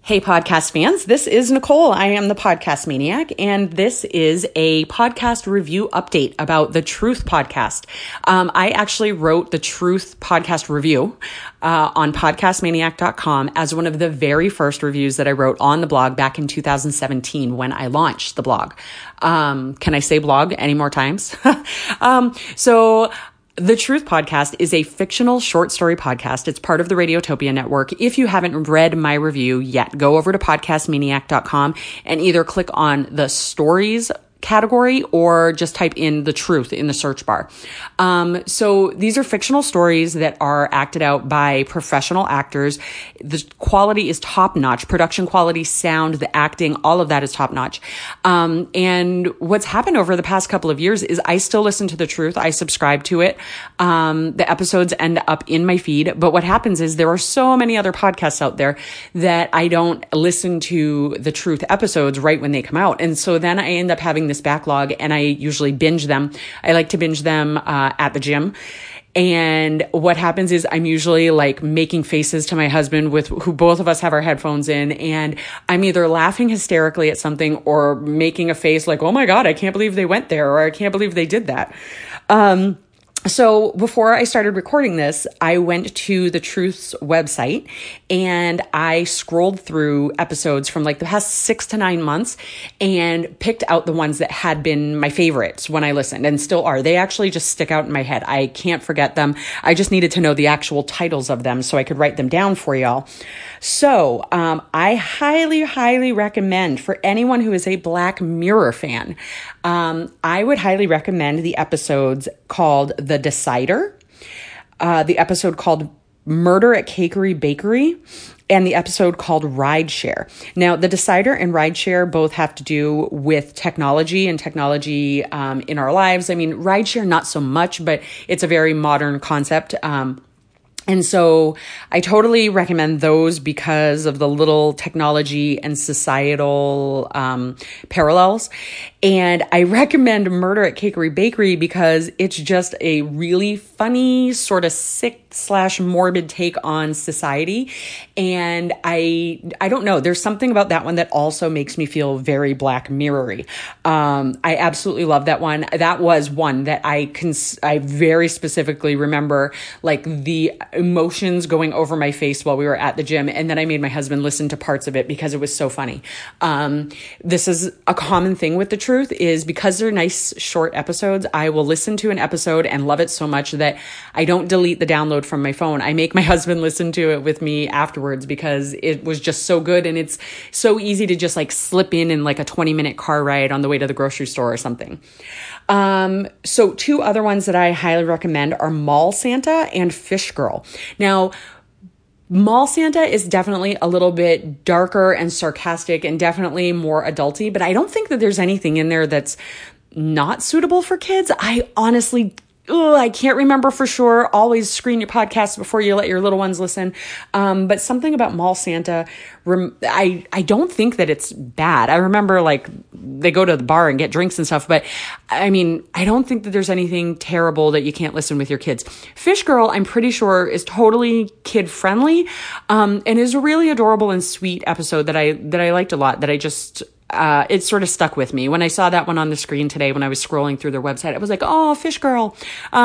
Hey, podcast fans, this is Nicole. I am the Podcast Maniac, and this is a podcast review update about the Truth podcast. I actually wrote the Truth podcast review on podcastmaniac.com as one of the very first reviews that I wrote on the blog back in 2017 when I launched the blog. Can I say blog any more times? The Truth podcast is a fictional short story podcast. It's part of the Radiotopia network. If you haven't read my review yet, go over to podcastmaniac.com and either click on the stories category or just type in the truth in the search bar. So these are fictional stories that are acted out by professional actors. The quality is top notch. Production quality, sound, the acting, all of that is top notch. And what's happened over the past couple of years is I still listen to The Truth. I subscribe to it. The episodes end up in my feed. But what happens is there are so many other podcasts out there that I don't listen to The Truth episodes right when they come out. And so then I end up having this backlog, and I usually binge them. I like to binge them at the gym. And what happens is I'm usually like making faces to my husband with who both of us have our headphones in. And I'm either laughing hysterically at something or making a face like, oh my God, I can't believe they went there, or I can't believe they did that. So before I started recording this, I went to the Truth's website and I scrolled through episodes from like the past 6 to 9 months and picked out the ones that had been my favorites when I listened and still are. They actually just stick out in my head. I can't forget them. I just needed to know the actual titles of them so I could write them down for y'all. So I highly, highly recommend for anyone who is a Black Mirror fan, I would highly recommend the episodes called The Decider, the episode called Murder at Cakery Bakery, and the episode called Rideshare. Now, The Decider and Rideshare both have to do with technology and technology in our lives. I mean, Rideshare, not so much, but it's a very modern concept. And so I totally recommend those because of the little technology and societal parallels. And I recommend Murder at Cakery Bakery because it's just a really funny, sort of sick/morbid take on society. And I don't know, there's something about that one that also makes me feel very Black Mirror-y. I absolutely love that one. That was one that I very specifically remember, like the emotions going over my face while we were at the gym. And then I made my husband listen to parts of it because it was so funny. This is a common thing with The Truth, is because they're nice short episodes, I will listen to an episode and love it so much that I don't delete the download from my phone. I make my husband listen to it with me afterwards because it was just so good. And it's so easy to just like slip in like a 20-minute car ride on the way to the grocery store or something. So 2 other ones that I highly recommend are Mall Santa and Fish Girl. Now, Mall Santa is definitely a little bit darker and sarcastic and definitely more adulty, but I don't think that there's anything in there that's not suitable for kids. I honestly I can't remember for sure. Always screen your podcasts before you let your little ones listen. But something about Mall Santa, I don't think that it's bad. I remember like they go to the bar and get drinks and stuff, but I mean, I don't think that there's anything terrible that you can't listen with your kids. Fish Girl, I'm pretty sure is totally kid friendly, and is a really adorable and sweet episode that I liked a lot, that I just, it sort of stuck with me. When I saw that one on the screen today, when I was scrolling through their website, I was like, oh, Fish Girl.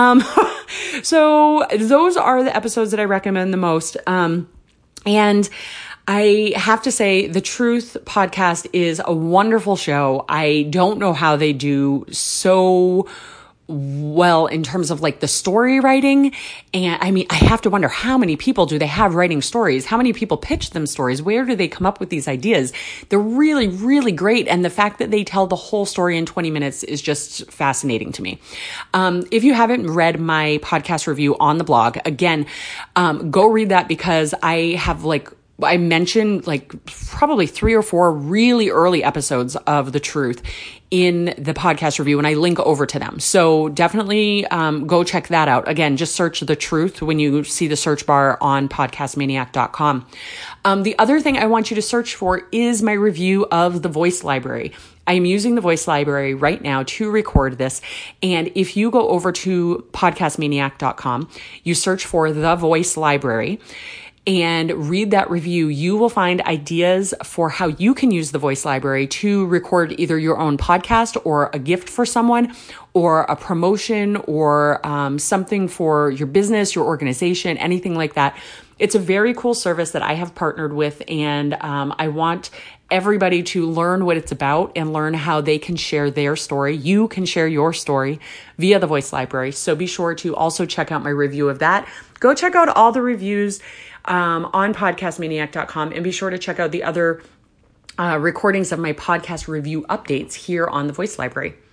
So those are the episodes that I recommend the most. And I have to say, the Truth podcast is a wonderful show. I don't know how they do so well in terms of like the story writing. And I mean, I have to wonder, how many people do they have writing stories? How many people pitch them stories? Where do they come up with these ideas? They're really, really great. And the fact that they tell the whole story in 20 minutes is just fascinating to me. If you haven't read my podcast review on the blog, again, go read that, because I mentioned like probably 3 or 4 really early episodes of The Truth in the podcast review, and I link over to them. So definitely go check that out. Again, just search The Truth when you see the search bar on podcastmaniac.com. The other thing I want you to search for is my review of The Voice Library. I'm using the Voice Library right now to record this. And if you go over to podcastmaniac.com, you search for The Voice Library, and read that review, you will find ideas for how you can use the Voice Library to record either your own podcast or a gift for someone or a promotion or something for your business, your organization, anything like that. It's a very cool service that I have partnered with, and I want everybody to learn what it's about and learn how they can share their story. You can share your story via the Voice Library. So be sure to also check out my review of that. Go check out all the reviews on podcastmaniac.com, and be sure to check out the other recordings of my podcast review updates here on the Voice Library.